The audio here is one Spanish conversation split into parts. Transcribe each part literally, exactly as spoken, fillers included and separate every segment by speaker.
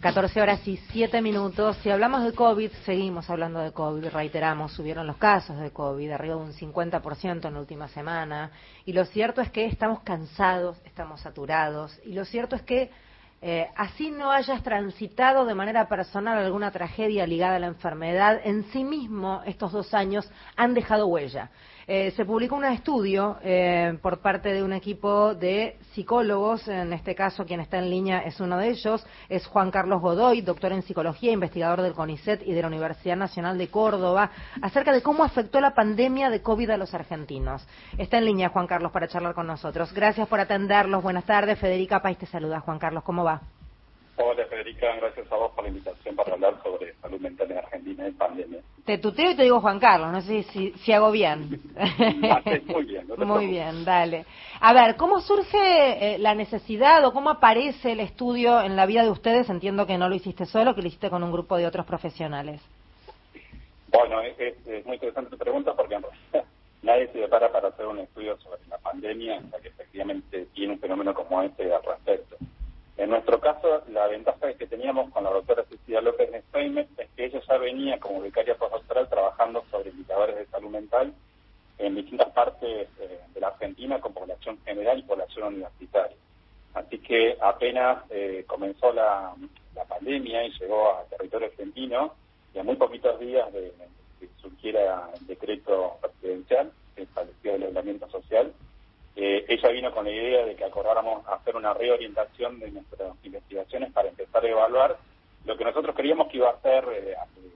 Speaker 1: catorce horas y siete minutos. Si hablamos de COVID, seguimos hablando de COVID, reiteramos, subieron los casos de COVID, arriba de un cincuenta por ciento en la última semana, y lo cierto es que estamos cansados, estamos saturados, y lo cierto es que eh, así no hayas transitado de manera personal alguna tragedia ligada a la enfermedad, en sí mismo estos dos años han dejado huella. Eh, se publicó un estudio eh, por parte de un equipo de psicólogos, en este caso quien está en línea es uno de ellos, es Juan Carlos Godoy, doctor en psicología, investigador del CONICET y de la Universidad Nacional de Córdoba, acerca de cómo afectó la pandemia de COVID a los argentinos. Está en línea Juan Carlos para charlar con nosotros. Gracias por atenderlos. Buenas tardes. Federica País te saluda. Juan Carlos, ¿cómo va?
Speaker 2: Hola Federica, gracias a vos por la invitación para hablar sobre salud mental en Argentina y pandemia.
Speaker 1: Te tuteo y te digo Juan Carlos, no sé si, si hago bien.
Speaker 2: Haces muy bien. No te
Speaker 1: muy
Speaker 2: preocupes.
Speaker 1: bien, dale. A ver, ¿cómo surge eh, la necesidad o cómo aparece el estudio en la vida de ustedes? Entiendo que no lo hiciste solo, que lo hiciste con un grupo de otros profesionales.
Speaker 2: Bueno, es, es muy interesante tu pregunta porque en realidad nadie se prepara para hacer un estudio sobre la pandemia, ya que efectivamente tiene un fenómeno como este al respecto. En nuestro caso, la ventaja que teníamos con la doctora Cecilia López Nespeimer es que ella ya venía como becaria postdoctoral trabajando sobre indicadores de salud mental en distintas partes eh, de la Argentina con población general y población universitaria. Así que apenas eh, comenzó la, la pandemia y llegó a territorio argentino, y a muy poquitos días de que surgiera el decreto presidencial que estableció el aislamiento social, Eh, ella vino con la idea de que acordáramos hacer una reorientación de nuestras investigaciones para empezar a evaluar lo que nosotros creíamos que iba a ser eh,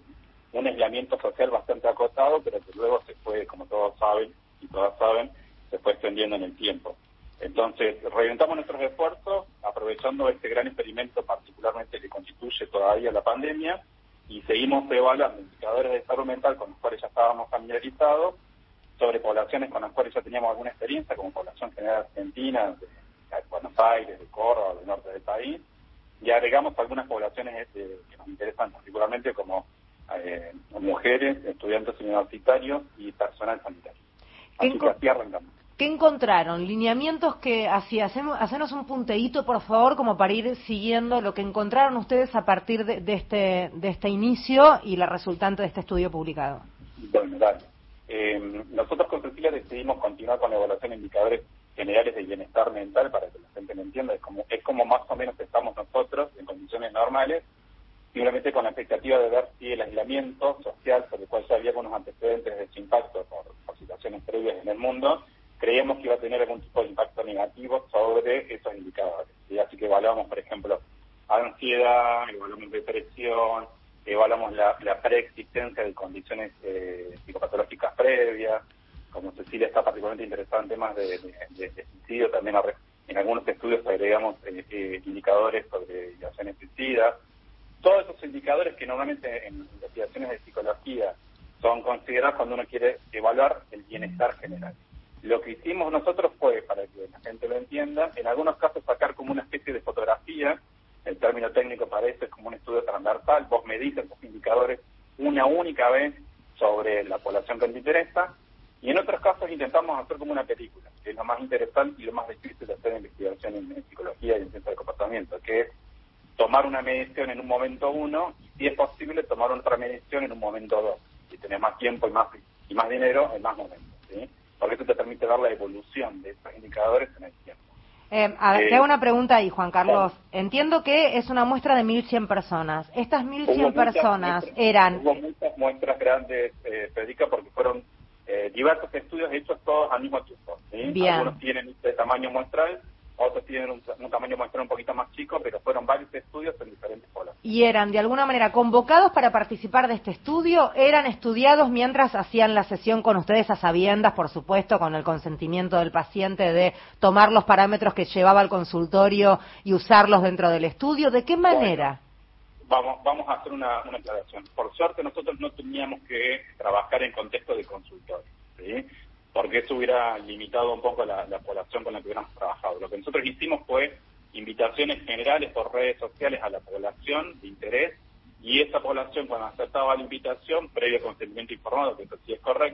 Speaker 2: un aislamiento social bastante acotado, pero que luego se fue, como todos saben y todas saben, se fue extendiendo en el tiempo. Entonces, reorientamos nuestros esfuerzos, aprovechando este gran experimento particularmente que constituye todavía la pandemia, y seguimos evaluando indicadores de salud mental con los cuales ya estábamos familiarizados, sobre poblaciones con las cuales ya teníamos alguna experiencia, como población general argentina, de, de Buenos Aires, de Córdoba, del norte del país, y agregamos algunas poblaciones eh, que nos interesan particularmente, como eh, mujeres, estudiantes universitarios y personal sanitario. Así que así arrancamos.
Speaker 1: ¿Qué encontraron? Lineamientos que así, hacemos, hacenos un punteíto, por favor, como para ir siguiendo lo que encontraron ustedes a partir de, de, este, de este inicio y la resultante de este estudio publicado.
Speaker 2: Bueno, dale. Eh, nosotros con Cecilia decidimos continuar con la evaluación de indicadores generales de bienestar mental, para que la gente me entienda, es como, es como más o menos estamos nosotros en condiciones normales, simplemente con la expectativa de ver si el aislamiento social, sobre el cual ya había algunos antecedentes de su impacto por, por situaciones previas en el mundo, creíamos que iba a tener algún tipo de impacto negativo sobre esos indicadores. ¿Sí? Así que evaluamos, por ejemplo, ansiedad, evaluamos depresión, evaluamos la, la preexistencia de condiciones eh, psicopatológicas previas, como Cecilia está particularmente interesada en temas de, de, de, de suicidio, también en algunos estudios agregamos eh, eh, indicadores sobre ideaciones suicidas. Todos esos indicadores que normalmente en investigaciones de psicología son considerados cuando uno quiere evaluar el bienestar general. Lo que hicimos nosotros fue, para que la gente lo entienda, en algunos casos sacar como una especie de fotografía. El término técnico para esto es como un estudio transversal. Vos medís esos indicadores una única vez sobre la población que te interesa, y en otros casos intentamos hacer como una película, que es lo más interesante y lo más difícil de hacer en investigación en, en psicología y en ciencia del comportamiento, que es tomar una medición en un momento uno y, si es posible, tomar otra medición en un momento dos. Si tenés más tiempo y más y más dinero, en más momentos, ¿sí? Porque eso te permite ver la evolución de esos indicadores en el tiempo.
Speaker 1: Eh, a ver,
Speaker 2: eh,
Speaker 1: te hago una pregunta ahí, Juan Carlos.
Speaker 2: Bueno.
Speaker 1: Entiendo que es una muestra de mil cien personas. Estas mil cien personas
Speaker 2: muestras,
Speaker 1: eran...
Speaker 2: Hubo muchas muestras grandes, eh, Federica, porque fueron eh, diversos estudios hechos todos al mismo tiempo. ¿Sí?
Speaker 1: Bien.
Speaker 2: Algunos tienen este tamaño muestral, otros tienen un, un tamaño muestral un poquito más chico, pero fueron varios estudios en diferentes poblaciones.
Speaker 1: Y eran, de alguna manera, convocados para participar de este estudio, eran estudiados mientras hacían la sesión con ustedes a sabiendas, por supuesto, con el consentimiento del paciente de tomar los parámetros que llevaba al consultorio y usarlos dentro del estudio. ¿De qué manera?
Speaker 2: Bueno, vamos, vamos a hacer una, una aclaración. Por suerte, nosotros no teníamos que trabajar en contexto de consultorio, ¿sí? Porque eso hubiera limitado un poco la, la población con la que hubiéramos trabajado. Lo que nosotros hicimos fue invitaciones generales por redes sociales a la población de interés, y esa población, cuando aceptaba la invitación, previo consentimiento informado, que eso sí es correcto,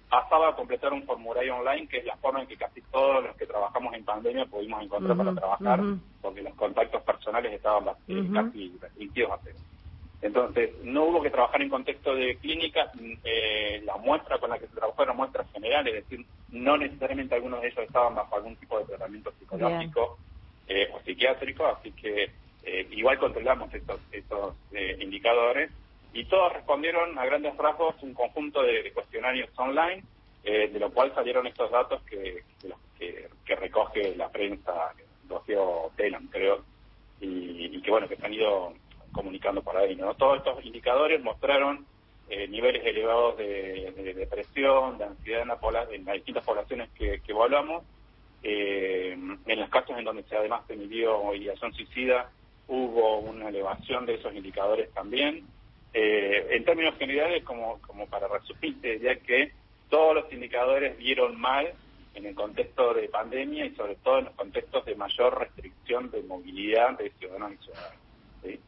Speaker 2: pasaba a completar un formulario online, que es la forma en que casi todos los que trabajamos en pandemia pudimos encontrar uh-huh, para trabajar, uh-huh. porque los contactos personales estaban eh, uh-huh. casi restringidos a cero. Entonces, no hubo que trabajar en contexto de clínica, eh, la muestra con la que se trabajó era muestra general, es decir, no necesariamente algunos de ellos estaban bajo algún tipo de tratamiento psicológico eh, o psiquiátrico, así que eh, igual controlamos estos, estos eh, indicadores, y todos respondieron a grandes rasgos un conjunto de, de cuestionarios online, eh, de lo cual salieron estos datos que, que, que recoge la prensa, Rocío Telam, creo, y, y que bueno, que se han ido comunicando por ahí, ¿no? Todos estos indicadores mostraron eh, niveles elevados de, de depresión, de ansiedad en, la pola, en las distintas poblaciones que, que evaluamos. Eh, en los casos en donde se además se midió ideación suicida, hubo una elevación de esos indicadores también. Eh, en términos generales, como, como para resumir, ya que todos los indicadores vieron mal en el contexto de pandemia y sobre todo en los contextos de mayor restricción de movilidad de ciudadanos y ciudadanas. ¿Sí?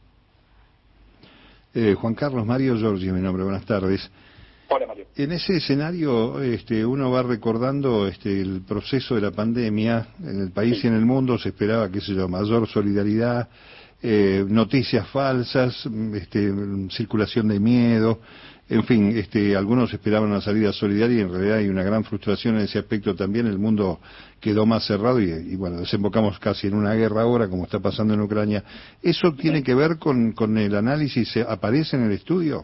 Speaker 3: Eh, Juan Carlos, Mario Giorgi, mi nombre, buenas tardes.
Speaker 2: Hola, Mario.
Speaker 3: En ese escenario, este, uno va recordando este, el proceso de la pandemia en el país sí. y en el mundo. Se esperaba, qué sé yo, mayor solidaridad, eh, noticias falsas, este, circulación de miedo, en fin, este, algunos esperaban una salida solidaria y en realidad hay una gran frustración en ese aspecto también. El mundo quedó más cerrado y, y bueno, desembocamos casi en una guerra ahora, como está pasando en Ucrania. ¿Eso tiene que ver con, con el análisis? ¿Aparece en el estudio?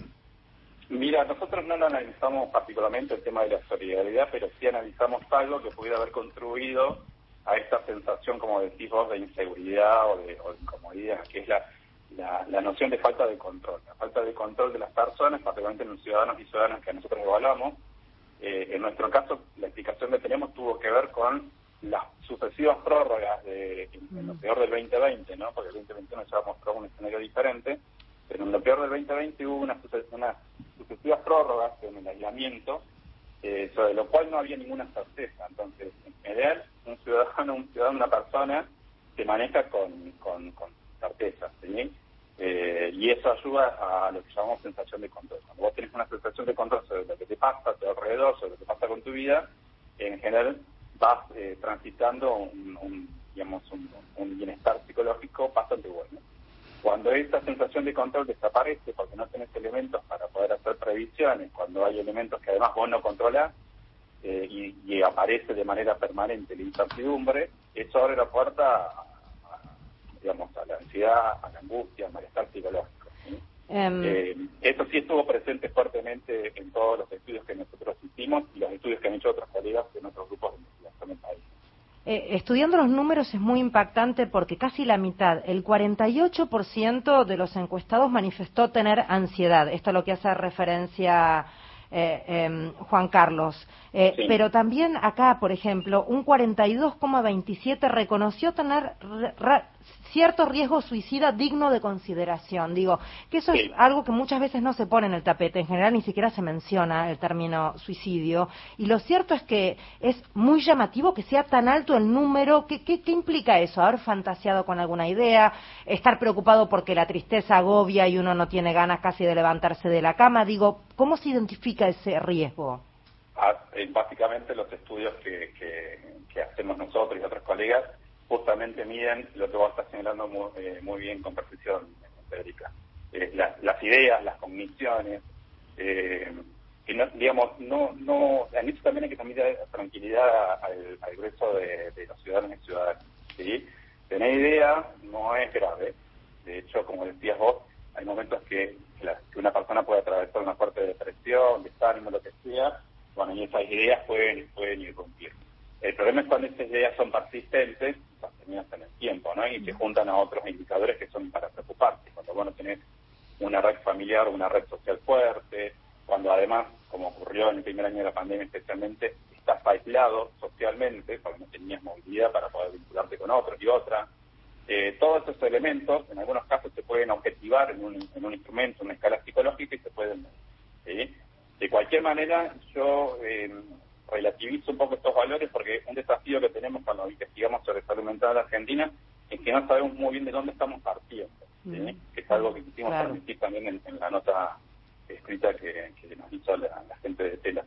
Speaker 2: Mira, nosotros no lo analizamos particularmente el tema de la solidaridad, pero sí analizamos algo que pudiera haber contribuido a esta sensación, como decís vos, de inseguridad o de, o de incomodidad, que es la, la, la noción de falta de control. La falta de control de las personas, particularmente en los ciudadanos y ciudadanas que nosotros evaluamos. Eh, en nuestro caso, la explicación que tenemos tuvo que ver con las sucesivas prórrogas de, en, en lo peor del veinte veinte, ¿no? Porque el veinte veintiuno ya mostró un escenario diferente, pero en lo peor del veinte veinte hubo unas una sucesivas prórrogas en el aislamiento, eh, sobre lo cual no había ninguna certeza. Entonces, en general, un ciudadano, un ciudadano, una persona se maneja con, con, con certeza, ¿sí? Eh, y eso ayuda a lo que llamamos sensación de control. Cuando vos tenés una sensación de control sobre lo que te pasa a tu alrededor, sobre lo que pasa con tu vida, en general vas eh, transitando un, un, digamos, un, un bienestar psicológico bastante bueno. Cuando esa sensación de control desaparece porque no tenés elementos para poder hacer previsiones, cuando hay elementos que además vos no controlás eh, y, y aparece de manera permanente la incertidumbre, eso abre la puerta a, a, digamos, a la ansiedad, a la angustia, al malestar psicológico, ¿sí? Um... Eh, eso sí estuvo presente fuertemente en todos los estudios que nosotros hicimos y los estudios que han hecho otros colegas en otros grupos de investigación en el país.
Speaker 1: Eh, estudiando los números es muy impactante porque casi la mitad, el cuarenta y ocho por ciento de los encuestados manifestó tener ansiedad. Esto es lo que hace referencia eh, eh, Juan Carlos. Eh, sí. Pero también acá, por ejemplo, un cuarenta y dos coma veintisiete reconoció tener ra- cierto riesgo suicida digno de consideración. Digo, que eso sí. es algo que muchas veces no se pone en el tapete. En general ni siquiera se menciona el término suicidio. Y lo cierto es que es muy llamativo que sea tan alto el número. ¿Qué, qué, qué implica eso? ¿Haber fantaseado con alguna idea? ¿Estar preocupado porque la tristeza agobia y uno no tiene ganas casi de levantarse de la cama? Digo, ¿cómo se identifica ese riesgo?
Speaker 2: Ah, básicamente los estudios que, que, que hacemos nosotros y otros colegas justamente miden lo que vos estás señalando muy, eh, muy bien con precisión, Federica. Eh, las, las ideas, las cogniciones, eh, que no, digamos, no, no, en eso también hay que transmitir tranquilidad al, al grueso de, de los ciudadanos y ciudadanas, ¿sí? Tener idea no es grave. De hecho, como decías vos, hay momentos que, que, la, que una persona puede atravesar una fuerte depresión, desánimo, lo que sea, bueno, y esas ideas pueden, pueden irrumpir. El problema es cuando esas ideas son persistentes, sostenidas en el tiempo, ¿no? Y se juntan a otros indicadores que son para preocuparse. Cuando vos no tenés una red familiar o una red social fuerte, cuando además, como ocurrió en el primer año de la pandemia especialmente, estás aislado socialmente, porque no tenías movilidad para poder vincularte con otros y otras. Eh, todos esos elementos, en algunos casos, se pueden objetivar en un, en un instrumento, en una escala psicológica y se pueden... ¿sí? De cualquier manera, yo... Eh, relativizo un poco estos valores porque un desafío que tenemos cuando investigamos sobre salud mental en la Argentina es que no sabemos muy bien de dónde estamos partiendo, ¿sí? Mm. Que es algo que quisimos claro. transmitir también en, en la nota escrita que, que nos hizo la, la gente de Tela.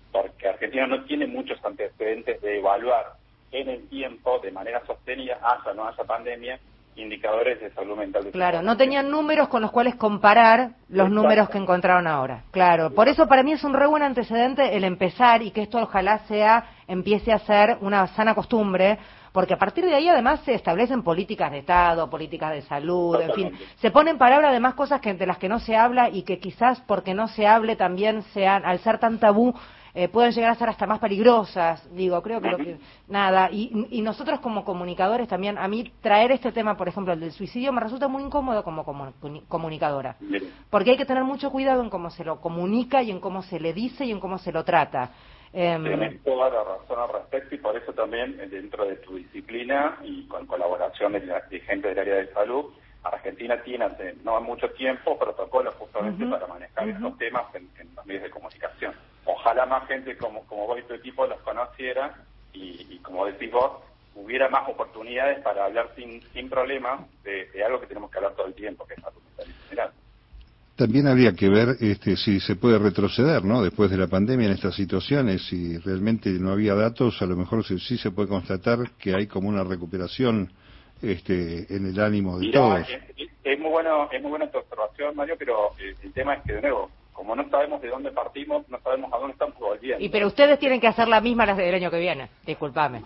Speaker 2: porque Argentina no tiene muchos antecedentes de evaluar en el tiempo, de manera sostenida, haya o no haya pandemia, indicadores de salud mental. De
Speaker 1: claro, no tenían números con los cuales comparar los Exacto. números que encontraron ahora. Claro, por eso para mí es un re buen antecedente el empezar y que esto ojalá sea, empiece a ser una sana costumbre, porque a partir de ahí además se establecen políticas de Estado, políticas de salud, Totalmente. en fin, se ponen palabras además cosas que de las que no se habla y que quizás porque no se hable también sean, al ser tan tabú, Eh, pueden llegar a ser hasta más peligrosas, digo, creo que lo que, nada, y, y nosotros como comunicadores también, a mí traer este tema, por ejemplo, el del suicidio, me resulta muy incómodo como comu- comunicadora, porque hay que tener mucho cuidado en cómo se lo comunica y en cómo se le dice y en cómo se lo trata. Eh,
Speaker 2: Tienes toda la razón al respecto y por eso también dentro de tu disciplina y con colaboración de, la, de gente del área de salud, Argentina tiene hace no mucho tiempo protocolos justamente uh-huh, para manejar uh-huh. estos temas en, en los medios de comunicación. Ojalá más gente como, como vos y tu equipo los conociera y, y como decís vos, hubiera más oportunidades para hablar sin, sin problemas de, de algo que tenemos que hablar todo el tiempo, que es salud mental en general.
Speaker 3: También habría que ver este, si se puede retroceder, ¿no? Después de la pandemia en estas situaciones, si realmente no había datos, a lo mejor sí, sí se puede constatar que hay como una recuperación este, en el ánimo de
Speaker 2: Mira,
Speaker 3: todos.
Speaker 2: Es, es muy bueno, es muy buena tu observación, Mario, pero el, el tema es que de nuevo, como no sabemos de dónde partimos, no sabemos a dónde estamos volviendo.
Speaker 1: Y pero ustedes tienen que hacer la misma las del año que viene, discúlpame.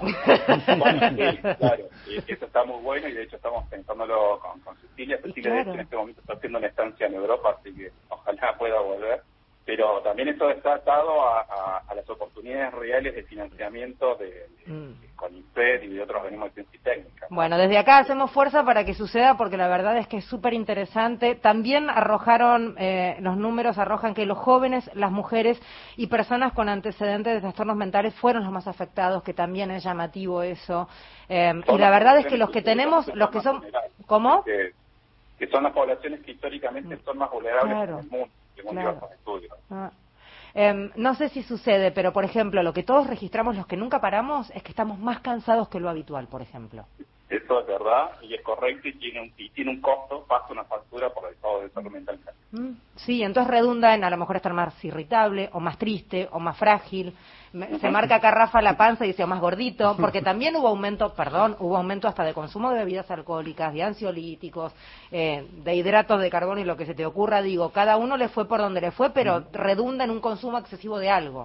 Speaker 2: Bueno, sí, claro, eso está muy bueno y de hecho estamos pensándolo con, con Cecilia. Cecilia claro. de hecho, en este momento está haciendo una estancia en Europa, así que ojalá pueda volver. Pero también esto está atado a, a, a las oportunidades reales de financiamiento de, de, mm. de CONICET y de otros organismos de ciencia y técnica.
Speaker 1: Bueno, desde acá hacemos fuerza para que suceda porque la verdad es que es súper interesante. También arrojaron, eh, los números arrojan que los jóvenes, las mujeres y personas con antecedentes de trastornos mentales fueron los más afectados, que también es llamativo eso. Eh, y la verdad es que los que tenemos, los que son... ¿Cómo?
Speaker 2: Que, que son las poblaciones que históricamente son más vulnerables
Speaker 1: claro.
Speaker 2: en el mundo.
Speaker 1: Claro. Ah. Eh, no sé si sucede, pero por ejemplo, lo que todos registramos, los que nunca paramos, es que estamos más cansados que lo habitual, por ejemplo.
Speaker 2: Eso es verdad y es correcto y tiene un, y tiene un costo, pasa una factura por el estado de salud mental.
Speaker 1: Mm, sí, entonces redunda en a lo mejor estar más irritable o más triste o más frágil. Se marca acá Rafa la panza y dice o más gordito, porque también hubo aumento, perdón, hubo aumento hasta de consumo de bebidas alcohólicas, de ansiolíticos, eh, de hidratos de carbono y lo que se te ocurra. Digo, cada uno le fue por donde le fue, pero redunda en un consumo excesivo de algo.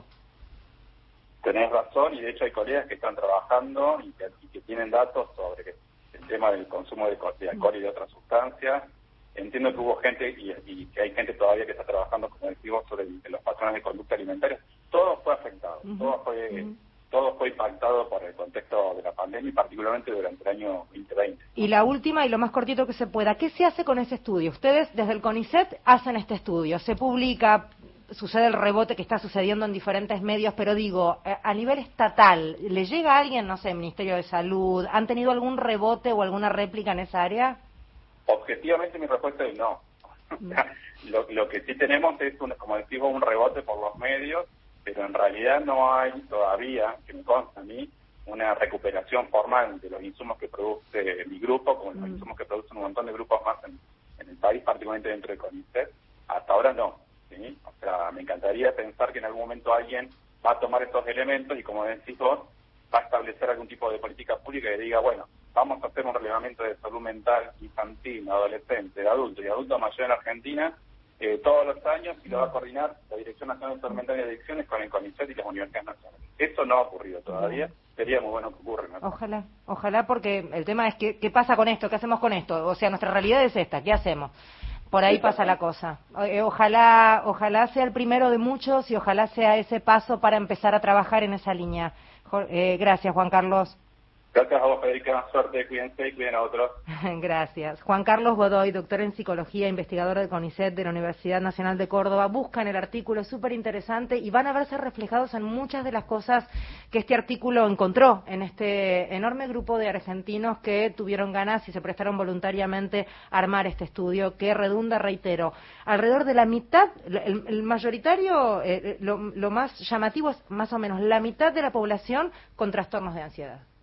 Speaker 2: Tenés razón y de hecho hay colegas que están trabajando y que, y que tienen datos sobre el tema del consumo de, de alcohol y de otras sustancias. Entiendo que hubo gente y, y que hay gente todavía que está trabajando, como decimos, sobre el, los patrones de conducta alimentaria. Todo fue afectado, uh-huh. todo fue uh-huh. todo fue impactado por el contexto de la pandemia y particularmente durante el año veinte veinte.
Speaker 1: Y la última y lo más cortito que se pueda, ¿qué se hace con ese estudio? Ustedes desde el CONICET hacen este estudio, se publica, sucede el rebote que está sucediendo en diferentes medios, pero digo, a nivel estatal, ¿le llega a alguien, no sé, Ministerio de Salud? ¿Han tenido algún rebote o alguna réplica en esa área?
Speaker 2: Objetivamente mi respuesta es no. lo, lo que sí tenemos es, un, como decimos, un rebote por los medios, pero en realidad no hay todavía, que me consta a mí, una recuperación formal de los insumos que produce mi grupo, como mm. los insumos que producen un montón de grupos más en, en el país, particularmente dentro de CONICET. Hasta ahora no. ¿sí? O sea, me encantaría pensar que en algún momento alguien va a tomar estos elementos y, como decís vos, va a establecer algún tipo de política pública que diga, bueno, vamos a hacer un relevamiento de salud mental infantil, adolescente, de adulto y adulto mayor en Argentina eh, todos los años y lo va a coordinar la Dirección Nacional de Salud Mental y Adicciones con el CONICET y las universidades nacionales. Eso no ha ocurrido todavía, sería muy bueno que ocurra, ¿no?
Speaker 1: Ojalá, ojalá, porque el tema es que, ¿qué pasa con esto? ¿Qué hacemos con esto? O sea, nuestra realidad es esta, ¿qué hacemos? Por ahí pasa la cosa. Ojalá, ojalá sea el primero de muchos y ojalá sea ese paso para empezar a trabajar en esa línea. Eh, gracias, Juan Carlos.
Speaker 2: Gracias a vos, Federica. Suerte, cuídense y cuiden a otros.
Speaker 1: Gracias. Juan Carlos Godoy, doctor en psicología, investigador de CONICET de la Universidad Nacional de Córdoba. Buscan el artículo, es súper interesante y van a verse reflejados en muchas de las cosas que este artículo encontró en este enorme grupo de argentinos que tuvieron ganas y se prestaron voluntariamente a armar este estudio que redunda, reitero, alrededor de la mitad, el, el mayoritario, eh, lo, lo más llamativo es más o menos la mitad de la población con trastornos de ansiedad.